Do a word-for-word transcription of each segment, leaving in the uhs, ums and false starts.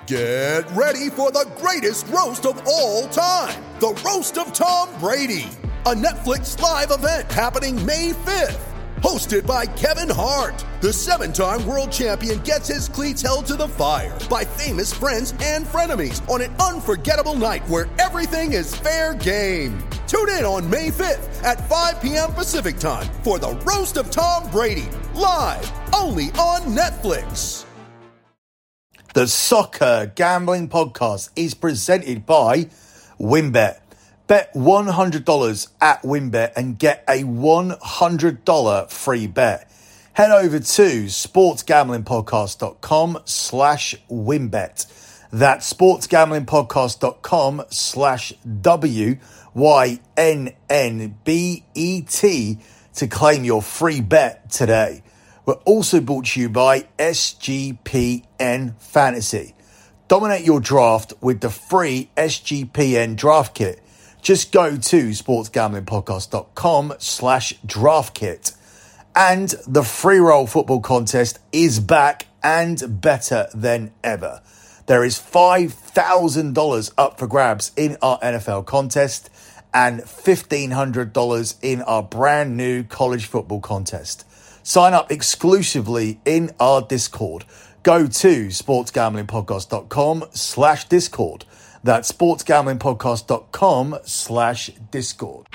Get ready for the greatest roast of all time, the Roast of Tom Brady, a Netflix live event happening May fifth. Hosted by Kevin Hart, the seven-time world champion gets his cleats held to the fire by famous friends and frenemies on an unforgettable night where everything is fair game. Tune in on May fifth at five p.m. Pacific time for the Roast of Tom Brady, live only on Netflix. The Soccer Gambling Podcast is presented by WynnBET. Bet one hundred dollars at WynnBET and get a one hundred dollars free bet. Head over to sportsgamblingpodcast.com slash WynnBET. That's sportsgamblingpodcast.com slash W Y N N B E T to claim your free bet today. We're also brought to you by S G P N Fantasy. Dominate your draft with the free S G P N Draft Kit. Just go to sportsgamblingpodcast.com slash draft kit. And the free roll football contest is back and better than ever. There is five thousand dollars up for grabs in our N F L contest and fifteen hundred dollars in our brand new college football contest. Sign up exclusively in our Discord. Go to sportsgamblingpodcast.com slash Discord. That's sportsgamblingpodcast.com slash Discord.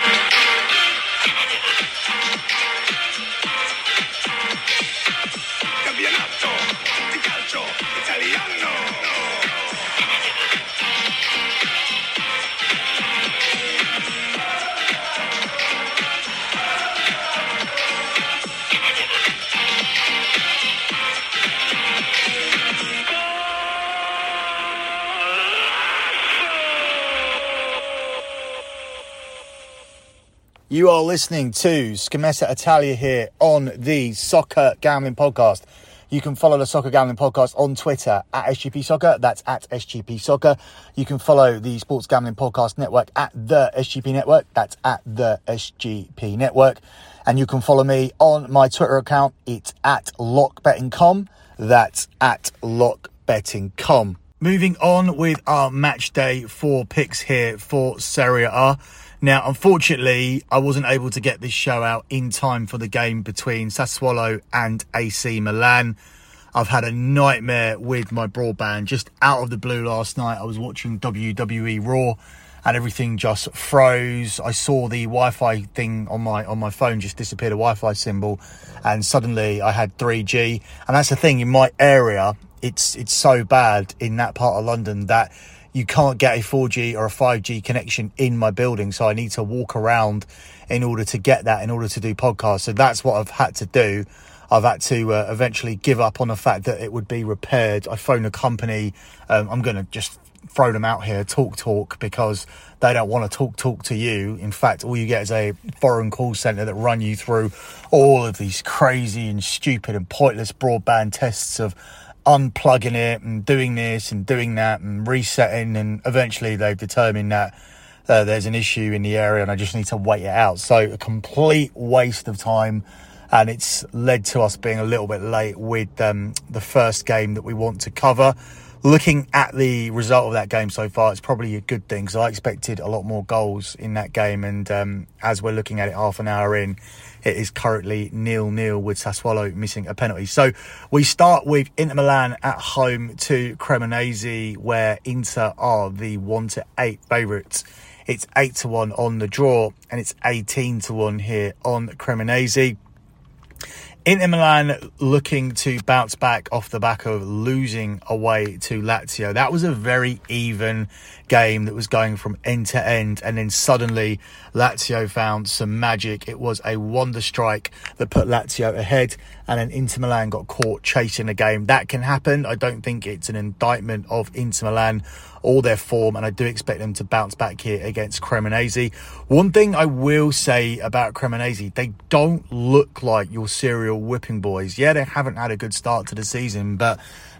You are listening to Scommessa Italia here on the Soccer Gambling Podcast. You can follow the Soccer Gambling Podcast on Twitter at S G P Soccer. That's at S G P Soccer. You can follow the Sports Gambling Podcast Network at the S G P Network. That's at the S G P Network. And you can follow me on my Twitter account. It's at lock betting dot com. That's at lock betting dot com. Moving on with our match day four picks here for Serie A. Now, unfortunately, I wasn't able to get this show out in time for the game between Sassuolo and A C Milan. I've had a nightmare with my broadband. Just out of the blue last night, I was watching W W E Raw and everything just froze. I saw the Wi-Fi thing on my on my phone just disappear, the Wi-Fi symbol, and suddenly I had three G. And that's the thing, in my area, it's it's so bad in that part of London that you can't get a four G or a five G connection in my building. So I need to walk around in order to get that, in order to do podcasts. So that's what I've had to do. I've had to uh, eventually give up on the fact that it would be repaired. I phoned a company. Um, I'm going to just throw them out here, Talk Talk, because they don't want to talk talk to you. In fact, all you get is a foreign call centre that run you through all of these crazy and stupid and pointless broadband tests of unplugging it and doing this and doing that and resetting, and eventually they've determined that uh, there's an issue in the area and I just need to wait it out. So a complete waste of time, and it's led to us being a little bit late with um, the first game that we want to cover. Looking at the result of that game so far, it's probably a good thing, because I expected a lot more goals in that game, and um, as we're looking at it half an hour in, it is currently nil nil with Sassuolo missing a penalty. So we start with Inter Milan at home to Cremonese, where Inter are the one to eight favourites. It's eight to one on the draw, and it's eighteen to one here on Cremonese. Inter Milan looking to bounce back off the back of losing away to Lazio. That was a very even game that was going from end to end, and then suddenly Lazio found some magic. It was a wonder strike that put Lazio ahead, and then Inter Milan got caught chasing the game. That can happen. I don't think it's an indictment of Inter Milan or their form, and I do expect them to bounce back here against Cremonese. One thing I will say about Cremonese, they don't look like your serial whipping boys. Yeah, they haven't had a good start to the season, but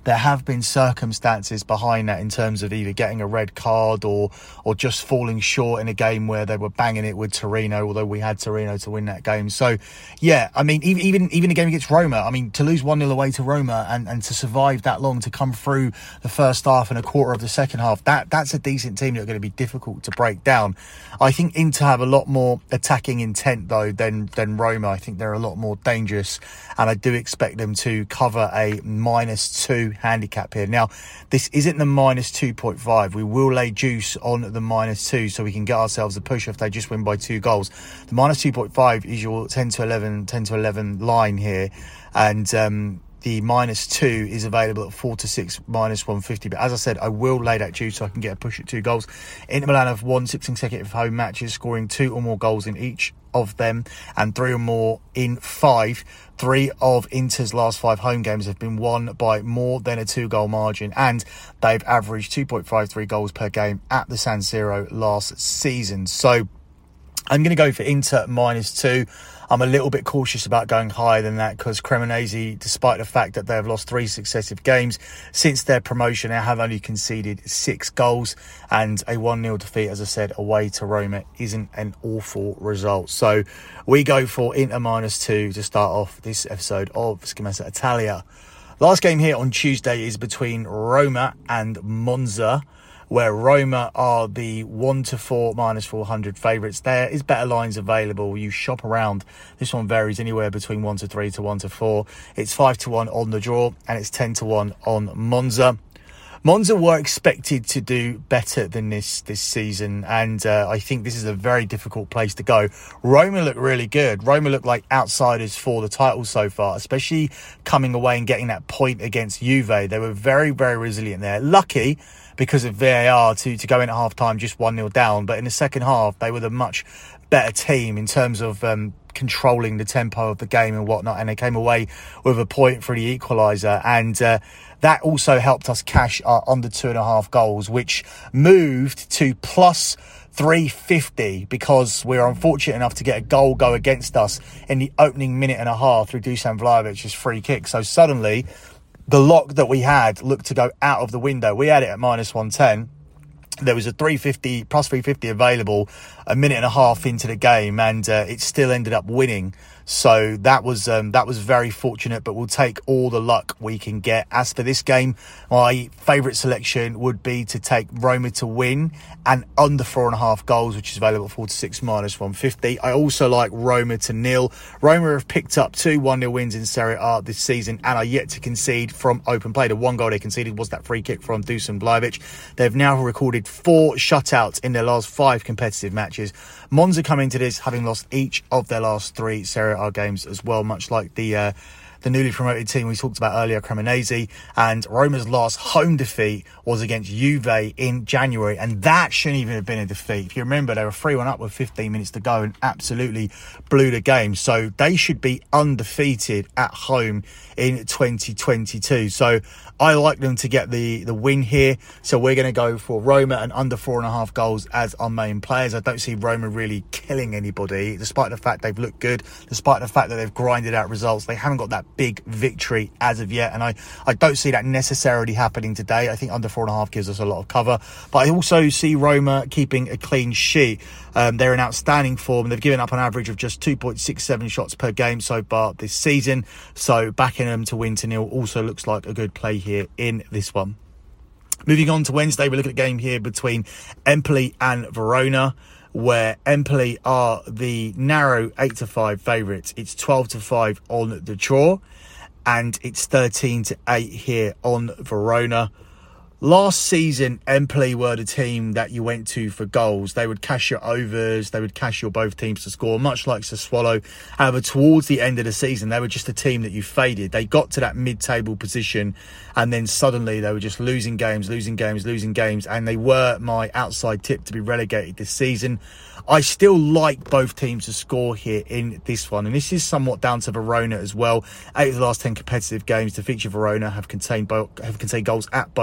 there have been circumstances behind that in terms of either getting a red card or or just falling short in a game where they were banging it with Torino, although we had Torino to win that game. So, yeah, I mean, even even, even a game against Roma, I mean, to lose one nil away to Roma and, and to survive that long, to come through the first half and a quarter of the second half, that that's a decent team that's going to be difficult to break down. I think Inter have a lot more attacking intent, though, than, than Roma. I think they're a lot more dangerous, and I do expect them to cover a minus two handicap here. Now, this isn't the minus two point five. We will lay juice on the minus two so we can get ourselves a push if they just win by two goals. The minus two point five is your ten to eleven line here, and um, the minus two is available at four to six, minus one fifty. But as I said, I will lay that juice so I can get a push at two goals. Inter Milan have won six consecutive home matches, scoring two or more goals in each of them and three or more in five. Three of Inter's last five home games have been won by more than a two-goal margin, and they've averaged two point five three goals per game at the San Siro last season. So I'm going to go for Inter minus two. I'm a little bit cautious about going higher than that because Cremonese, despite the fact that they have lost three successive games since their promotion, they have only conceded six goals, and a one nil defeat, as I said, away to Roma isn't an awful result. So we go for Inter minus two to start off this episode of Scommessa Italia. Last game here on Tuesday is between Roma and Monza, where Roma are the one to four minus four hundred favourites. There is better lines available. You shop around. This one varies anywhere between one to three to one to four. It's five to one on the draw, and it's ten to one on Monza. Monza were expected to do better than this this season, and uh, I think this is a very difficult place to go. Roma look really good. Roma look like outsiders for the title so far, especially coming away and getting that point against Juve. They were very, very resilient there. Lucky because of V A R to, to go in at half-time just one nil down. But in the second half, they were the much better team in terms of um, controlling the tempo of the game and whatnot. And they came away with a point for the equaliser. And uh, that also helped us cash our under two and a half goals, which moved to plus three fifty because we were unfortunate enough to get a goal go against us in the opening minute and a half through Dusan Vlahovic's free kick. So suddenly the lock that we had looked to go out of the window. We had it at minus one ten. There was a three fifty, plus three fifty available a minute and a half into the game, and uh, it still ended up winning. So that was um, that was very fortunate, but we'll take all the luck we can get. As for this game, my favourite selection would be to take Roma to win and under four and a half goals, which is available at four to six minus one fifty. I also like Roma to nil. Roma have picked up two one nil wins in Serie A this season and are yet to concede from open play. The one goal they conceded was that free kick from Dusan Vlahovic. They've now recorded four shutouts in their last five competitive matches. Monza come into this having lost each of their last three Serie A games as well, much like the uh, the newly promoted team we talked about earlier, Cremonese. And Roma's last home defeat was against Juve in January, and that shouldn't even have been a defeat. If you remember, they were three one up with fifteen minutes to go and absolutely blew the game. So they should be undefeated at home in twenty twenty-two. So I like them to get the, the win here. So we're going to go for Roma and under four and a half goals as our main players. I don't see Roma really killing anybody, despite the fact they've looked good, despite the fact that they've grinded out results. They haven't got that big victory as of yet, and I, I don't see that necessarily happening today. I think under four and a half gives us a lot of cover. But I also see Roma keeping a clean sheet. Um, they're in outstanding form. They've given up an average of just two point six seven shots per game so far this season. So backing them to win to nil also looks like a good play here in this one. Moving on to Wednesday, we look at a game here between Empoli and Verona, where Empoli are the narrow eight to five favourites. It's twelve to five on the draw, and it's thirteen to eight here on Verona. Last season, Empoli were the team that you went to for goals. They would cash your overs. They would cash your both teams to score, much like Sassuolo. However, towards the end of the season, they were just a team that you faded. They got to that mid-table position, and then suddenly they were just losing games, losing games, losing games, and they were my outside tip to be relegated this season. I still like both teams to score here in this one, and this is somewhat down to Verona as well. Eight of the last ten competitive games to feature Verona have contained bo- have contained goals at both ends.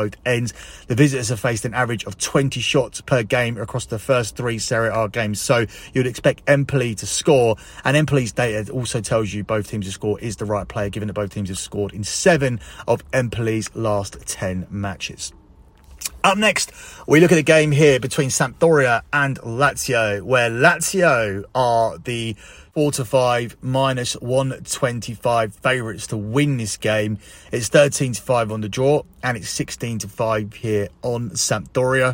seasons, the visitors have faced an average of twenty shots per game across the first three Serie A games. So you'd expect Empoli to score. And Empoli's data also tells you both teams to score is the right player, given that both teams have scored in seven of Empoli's last ten matches. Up next, we look at a game here between Sampdoria and Lazio, where Lazio are the four to five minus one twenty-five favourites to win this game. It's thirteen to five on the draw, and it's sixteen to five here on Sampdoria.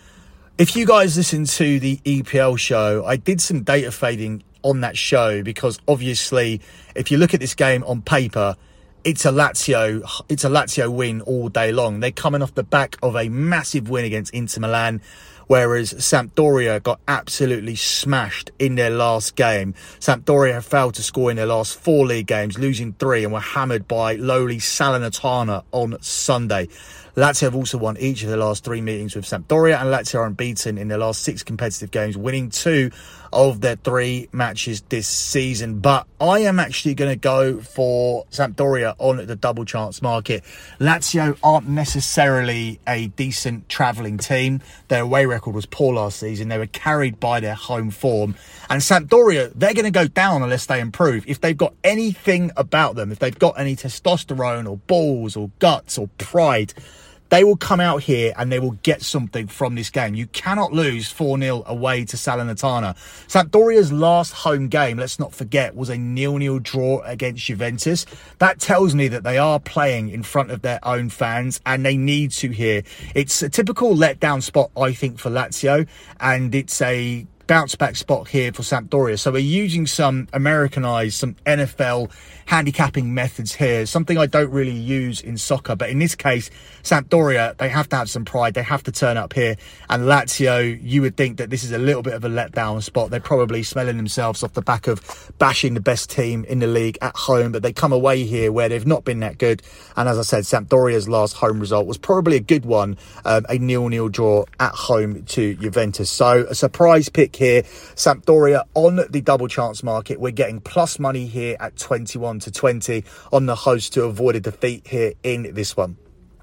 If you guys listen to the E P L show, I did some data fading on that show because obviously, if you look at this game on paper, It's a Lazio, it's a Lazio win all day long. They're coming off the back of a massive win against Inter Milan, whereas Sampdoria got absolutely smashed in their last game. Sampdoria have failed to score in their last four league games, losing three, and were hammered by lowly Salernitana on Sunday. Lazio have also won each of their last three meetings with Sampdoria, and Lazio are unbeaten in their last six competitive games, winning two of their three matches this season. But I am actually going to go for Sampdoria on the double chance market. Lazio aren't necessarily a decent travelling team. Their away record was poor last season. They were carried by their home form. And Sampdoria, they're going to go down unless they improve. If they've got anything about them, if they've got any testosterone or balls or guts or pride, they will come out here and they will get something from this game. You cannot lose four nil away to Salernitana. Sampdoria's last home game, let's not forget, was a nil nil draw against Juventus. That tells me that they are playing in front of their own fans, and they need to here. It's a typical letdown spot, I think, for Lazio, and it's a bounce back spot here for Sampdoria. So we're using some Americanized, some N F L handicapping methods here, something I don't really use in soccer. But in this case, Sampdoria, they have to have some pride. They have to turn up here. And Lazio, you would think that this is a little bit of a letdown spot. They're probably smelling themselves off the back of bashing the best team in the league at home. But they come away here where they've not been that good. And as I said, Sampdoria's last home result was probably a good one, um, a nil nil draw at home to Juventus. So a surprise pick here. Sampdoria on the double chance market. We're getting plus money here at twenty-one to twenty on the host to avoid a defeat here in this one.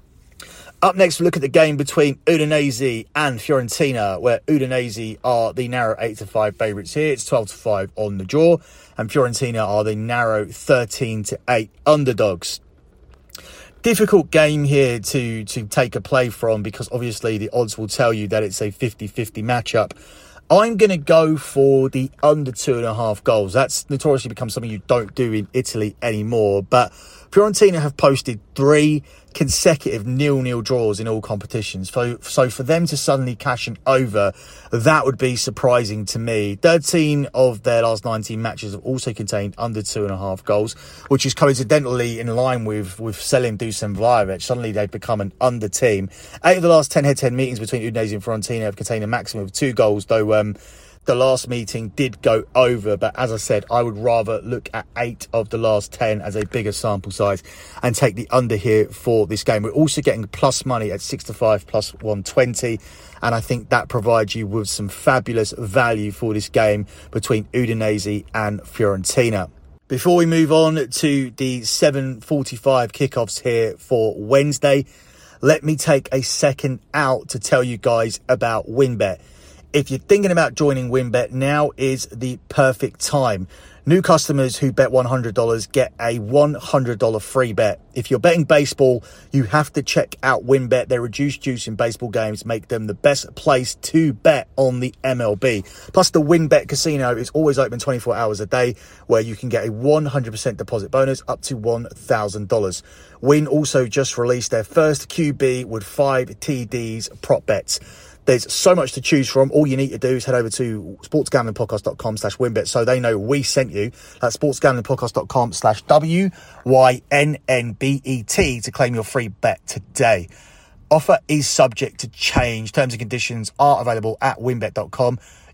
Up next, we look at the game between Udinese and Fiorentina, where Udinese are the narrow eight to five favourites here. It's twelve to five on the draw, and Fiorentina are the narrow thirteen to eight underdogs. Difficult game here to, to take a play from, because obviously the odds will tell you that it's a fifty fifty matchup. I'm going to go for the under two and a half goals. That's notoriously become something you don't do in Italy anymore. But Fiorentina have posted three consecutive nil nil draws in all competitions. So, so for them to suddenly cash an over, that would be surprising to me. thirteen of their last nineteen matches have also contained under two and a half goals, which is coincidentally in line with, with Selim Dusan Vlahovic. Suddenly they've become an under team. Eight of the last ten head-to-head meetings between Udinese and Fiorentina have contained a maximum of two goals, though um, the last meeting did go over. But as I said, I would rather look at eight of the last ten as a bigger sample size and take the under here for this game. We're also getting plus money at six to five plus one twenty. And I think that provides you with some fabulous value for this game between Udinese and Fiorentina. Before we move on to the seven forty-five kickoffs here for Wednesday, let me take a second out to tell you guys about WynnBET. If you're thinking about joining WynnBET, now is the perfect time. New customers who bet one hundred dollars get a one hundred dollars free bet. If you're betting baseball, you have to check out WynnBET. Their reduced juice in baseball games make them the best place to bet on the M L B. Plus, the WynnBET casino is always open twenty-four hours a day, where you can get a one hundred percent deposit bonus up to one thousand dollars. Wynn also just released their first Q B with five T Ds prop bets. There's so much to choose from. All you need to do is head over to sportsgamblingpodcast.com slash WynnBET so they know we sent you. That's sportsgamblingpodcast.com slash W Y N N B E T to claim your free bet today. Offer is subject to change. Terms and conditions are available at WynnBET dot com.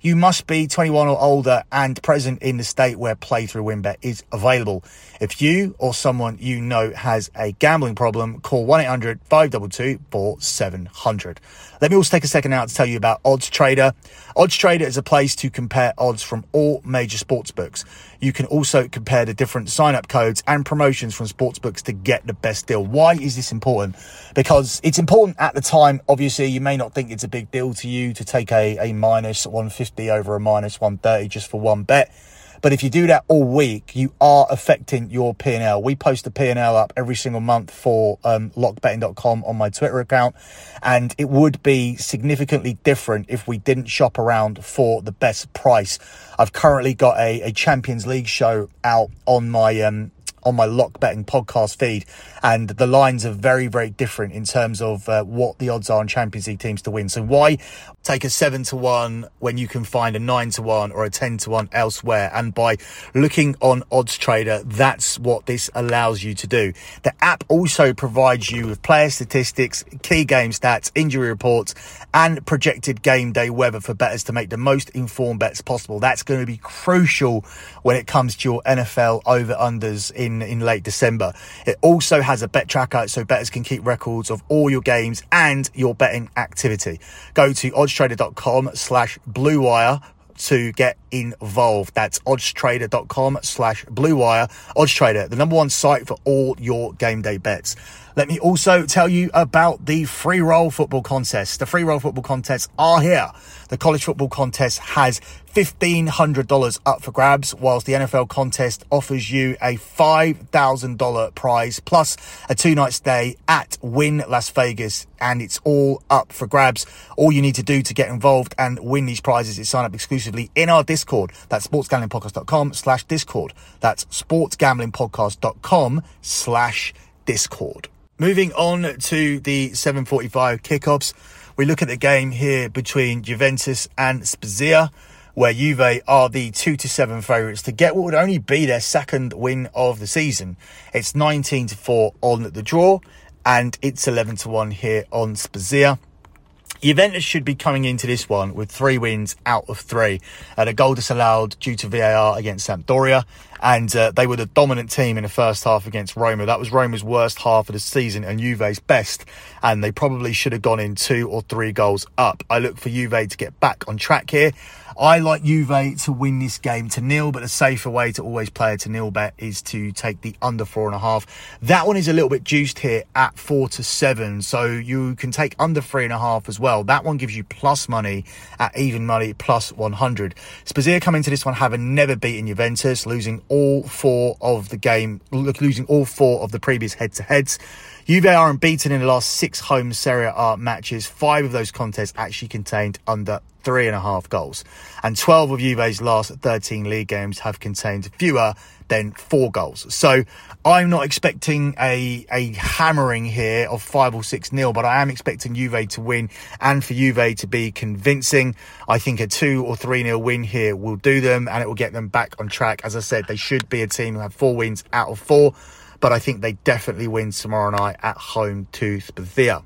You must be twenty-one or older and present in the state where Playthrough WinBet is available. If you or someone you know has a gambling problem, call one eight hundred five two two four seven zero zero. Let me also take a second now to tell you about Odds Trader. Odds Trader is a place to compare odds from all major sportsbooks. You can also compare the different sign-up codes and promotions from sportsbooks to get the best deal. Why is this important? Because it's important at the time. Obviously, you may not think it's a big deal to you to take a, a minus one fifty over a minus one thirty just for one bet. But if you do that all week, you are affecting your P and L. We post the P and L up every single month for um, lock betting dot com on my Twitter account. And it would be significantly different if we didn't shop around for the best price. I've currently got a, a Champions League show out on my um, on my Lock Betting podcast feed. And the lines are very, very different in terms of uh, what the odds are on Champions League teams to win. So why take a seven to one when you can find a nine to one or a ten to one elsewhere? And by looking on Odds Trader, that's what this allows you to do. The app also provides you with player statistics, key game stats, injury reports, and projected game day weather for bettors to make the most informed bets possible. That's going to be crucial when it comes to your N F L over-unders in, in late December. It also has a bet tracker so bettors can keep records of all your games and your betting activity. Go to odds trader dot com slash blue wire to get involved. That's odds trader dot com slash blue wire. Odds Trader, the number one site for all your game day bets. Let me also tell you about the free roll football contest. The free roll football contests are here. The college football contest has fifteen hundred dollars up for grabs, whilst the N F L contest offers you a five thousand dollars prize plus a two-night stay at Wynn Las Vegas, and it's all up for grabs. All you need to do to get involved and win these prizes is sign up exclusively in our Discord. That's sportsgamblingpodcast dot com slash Discord. That's sportsgamblingpodcast dot com slash Discord. Moving on to the seven forty-five kickoffs, we look at the game here between Juventus and Spezia, where Juve are the two to seven favourites to get what would only be their second win of the season. It's nineteen to four on the draw, and it's eleven to one here on Spezia. Juventus should be coming into this one with three wins out of three. Uh, the goal disallowed due to V A R against Sampdoria, and uh, they were the dominant team in the first half against Roma. That was Roma's worst half of the season and Juve's best, and they probably should have gone in two or three goals up. I look for Juve to get back on track here. I like Juve to win this game to nil, but a safer way to always play a to nil bet is to take the under four and a half. That one is a little bit juiced here at four to seven, so you can take under three and a half as well. That one gives you plus money at even money plus one hundred. Spezia come into this one having never beaten Juventus, losing all four of the game, losing all four of the previous head-to-heads. Juve are unbeaten in the last six home Serie A matches. Five of those contests actually contained under three and a half goals. And twelve of Juve's last thirteen league games have contained fewer than four goals. So I'm not expecting a, a hammering here of five or six nil, but I am expecting Juve to win and for Juve to be convincing. I think a two or three nil win here will do them, and it will get them back on track. As I said, they should be a team who have four wins out of four, but I think they definitely win tomorrow night at home to Spezia.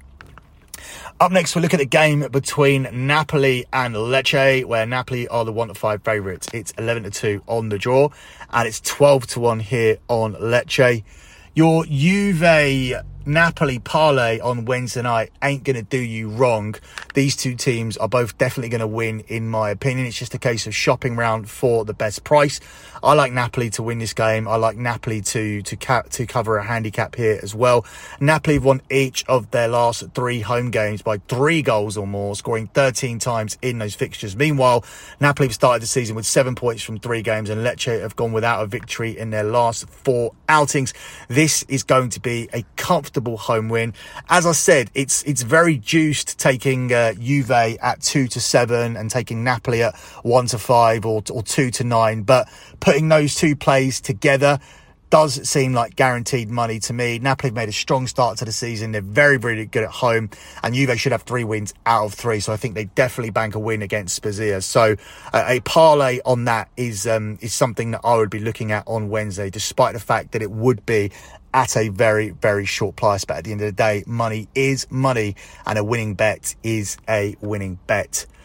Up next, we'll look at the game between Napoli and Lecce, where Napoli are the one to five favourites. It's eleven to two on the draw, and it's twelve to one here on Lecce. Your Juve Napoli parlay on Wednesday night ain't going to do you wrong. These two teams are both definitely going to win, in my opinion. It's just a case of shopping around for the best price. I like Napoli to win this game. I like Napoli to to cap, to cover a handicap here as well. Napoli have won each of their last three home games by three goals or more, scoring thirteen times in those fixtures. Meanwhile, Napoli have started the season with seven points from three games, and Lecce have gone without a victory in their last four outings. This is going to be a comfortable home win. As I said, it's it's very juiced taking uh, Juve at two to seven and taking Napoli at one to five or or two to nine, but putting those two plays together does seem like guaranteed money to me. Napoli have made a strong start to the season. They're very, very good at home, and Juve should have three wins out of three. So I think they definitely bank a win against Spezia. So uh, a parlay on that is um, is something that I would be looking at on Wednesday, despite the fact that it would be at a very, very short price. But at the end of the day, money is money, and a winning bet is a winning bet.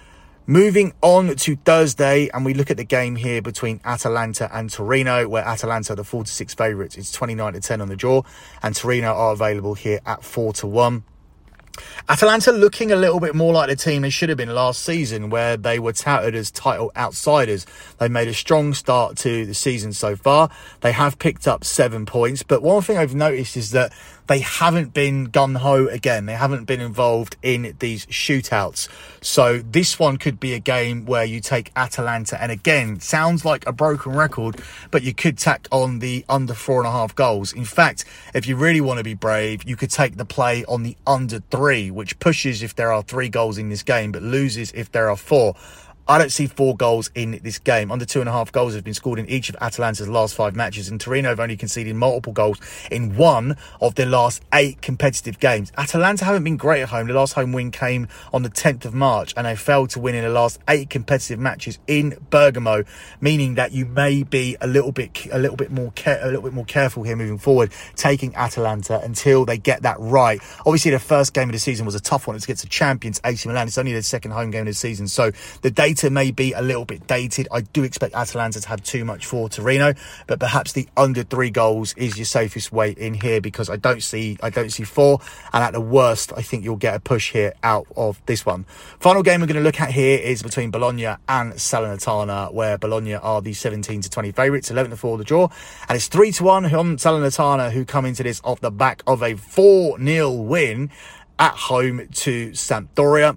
Moving on to Thursday, and we look at the game here between Atalanta and Torino, where Atalanta are the four to six favourites. It's twenty-nine to ten on the draw, and Torino are available here at four to one. Atalanta looking a little bit more like the team they should have been last season, where they were touted as title outsiders. They made a strong start to the season so far. They have picked up seven points, but one thing I've noticed is that they haven't been gung-ho again. They haven't been involved in these shootouts. So this one could be a game where you take Atalanta, and again, sounds like a broken record, but you could tack on the under four and a half goals. In fact, if you really want to be brave, you could take the play on the under three, which pushes if there are three goals in this game, but loses if there are four. I don't see four goals in this game. Under two and a half goals have been scored in each of Atalanta's last five matches, and Torino have only conceded multiple goals in one of their last eight competitive games. Atalanta haven't been great at home. The last home win came on the tenth of March, and they failed to win in the last eight competitive matches in Bergamo, meaning that you may be a little bit, a little bit more, care, a little bit more careful here moving forward, taking Atalanta until they get that right. Obviously, the first game of the season was a tough one. It's against the champions A C Milan. It's only their second home game of the season, so the data may be a little bit dated. I do expect Atalanta to have too much for Torino, but perhaps the under three goals is your safest way in here, because I don't see I don't see four, and at the worst I think you'll get a push here out of this one. Final game we're going to look at here is between Bologna and Salernitana, where Bologna are the seventeen to twenty favourites, eleven to four the draw, and it's three to one on Salernitana, who come into this off the back of a four nil win at home to Sampdoria.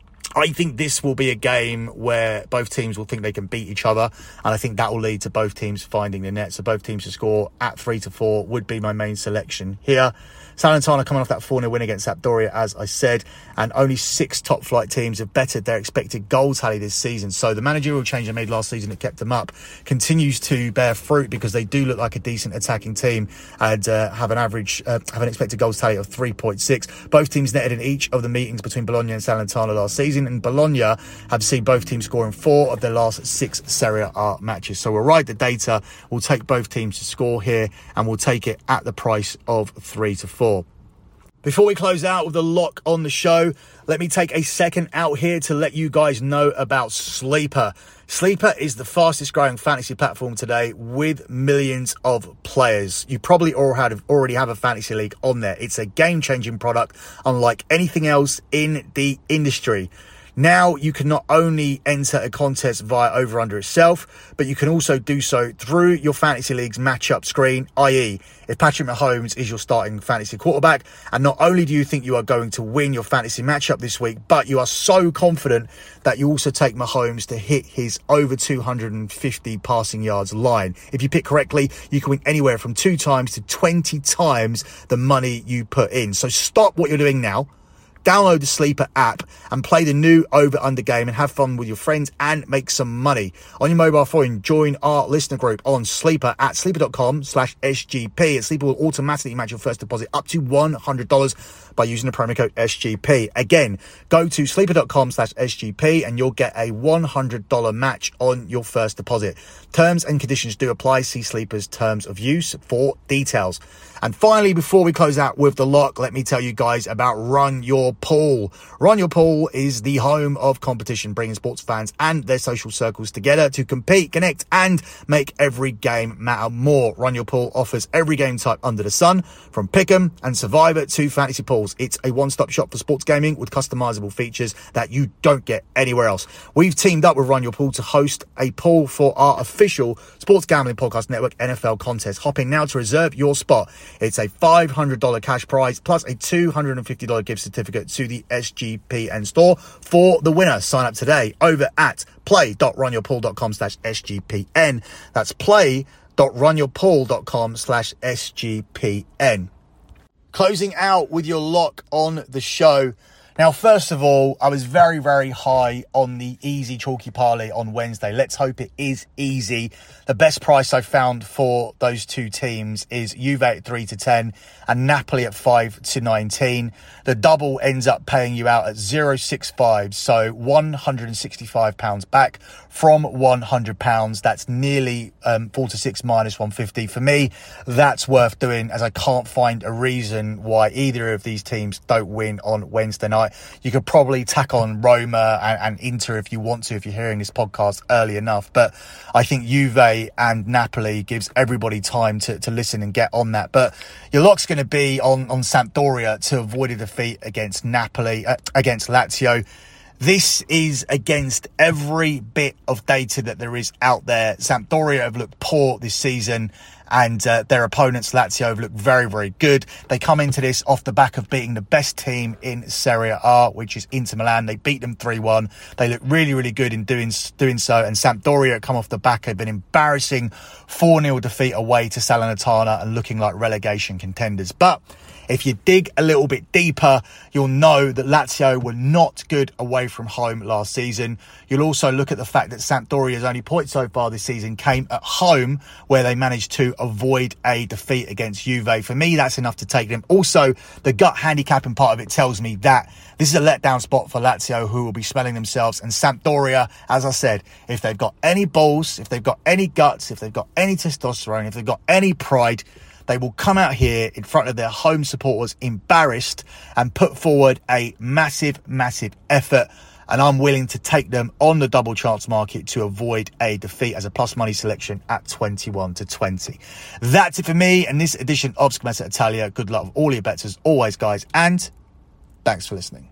I think this will be a game where both teams will think they can beat each other, and I think that will lead to both teams finding the net. So both teams to score at three to four would be my main selection here. Salernitana coming off that four nil win against Sampdoria, as I said, and only six top flight teams have bettered their expected goal tally this season. So the managerial change they made last season that kept them up continues to bear fruit, because they do look like a decent attacking team and uh, have an average, uh, have an expected goals tally of three point six. Both teams netted in each of the meetings between Bologna and Salernitana last season, and Bologna have seen both teams scoring four of their last six Serie A matches. So we'll ride the data. We'll take both teams to score here, and we'll take it at the price of three to four. Before we close out with the lock on the show, let me take a second out here to let you guys know about Sleeper. Sleeper is the fastest growing fantasy platform today with millions of players. You probably already have a fantasy league on there. It's a game-changing product unlike anything else in the industry. Now you can not only enter a contest via over-under itself, but you can also do so through your fantasy league's matchup screen, that is if Patrick Mahomes is your starting fantasy quarterback. And not only do you think you are going to win your fantasy matchup this week, but you are so confident that you also take Mahomes to hit his over two hundred fifty passing yards line. If you pick correctly, you can win anywhere from two times to twenty times the money you put in. So stop what you're doing now. Download the Sleeper app and play the new over-under game and have fun with your friends and make some money. On your mobile phone, join our listener group on Sleeper at sleeper.com slash SGP. And Sleeper will automatically match your first deposit up to one hundred dollars by using the promo code S G P. Again, go to sleeper.com slash SGP and you'll get a one hundred dollars match on your first deposit. Terms and conditions do apply. See Sleeper's terms of use for details. And finally, before we close out with the lock, let me tell you guys about Run Your Pool. Run Your Pool is the home of competition, bringing sports fans and their social circles together to compete, connect, and make every game matter more. Run Your Pool offers every game type under the sun, from Pick'em and Survivor to Fantasy Pools. It's a one-stop shop for sports gaming with customizable features that you don't get anywhere else. We've teamed up with Run Your Pool to host a pool for our official Sports Gambling Podcast Network N F L contest. Hop in now to reserve your spot. It's a five hundred dollars cash prize plus a two hundred fifty dollars gift certificate to the S G P N store for the winner. Sign up today over at play.runyourpool.com slash SGPN. That's play.runyourpool.com slash SGPN. Closing out with your lock on the show. Now, first of all, I was very, very high on the easy chalky parlay on Wednesday. Let's hope it is easy. The best price I found for those two teams is Juve at three to ten and Napoli at five to nineteen. The double ends up paying you out at zero point six five, so one hundred sixty-five pounds back from one hundred pounds. That's nearly um, four to six minus one hundred fifty. For me, that's worth doing, as I can't find a reason why either of these teams don't win on Wednesday night. night. You could probably tack on Roma and, and Inter if you want to, if you're hearing this podcast early enough. But I think Juve and Napoli gives everybody time to, to listen and get on that. But your lock's going to be on, on Sampdoria to avoid a defeat against Napoli, uh, against Lazio. This is against every bit of data that there is out there. Sampdoria have looked poor this season, and uh, their opponents, Lazio, have looked very, very good. They come into this off the back of beating the best team in Serie A, which is Inter Milan. They beat them three one. They look really, really good in doing doing so. And Sampdoria come off the back of an embarrassing four nil defeat away to Salernitana and looking like relegation contenders. But if you dig a little bit deeper, you'll know that Lazio were not good away from home last season. You'll also look at the fact that Sampdoria's only point so far this season came at home, where they managed to avoid a defeat against Juve. For me, that's enough to take them. Also, the gut handicapping part of it tells me that this is a letdown spot for Lazio, who will be smelling themselves. And Sampdoria, as I said, if they've got any balls, if they've got any guts, if they've got any testosterone, if they've got any pride, they will come out here in front of their home supporters embarrassed and put forward a massive, massive effort. And I'm willing to take them on the double chance market to avoid a defeat as a plus money selection at twenty-one to twenty. That's it for me and this edition of Scommessa Italia. Good luck with all your bets as always, guys. And thanks for listening.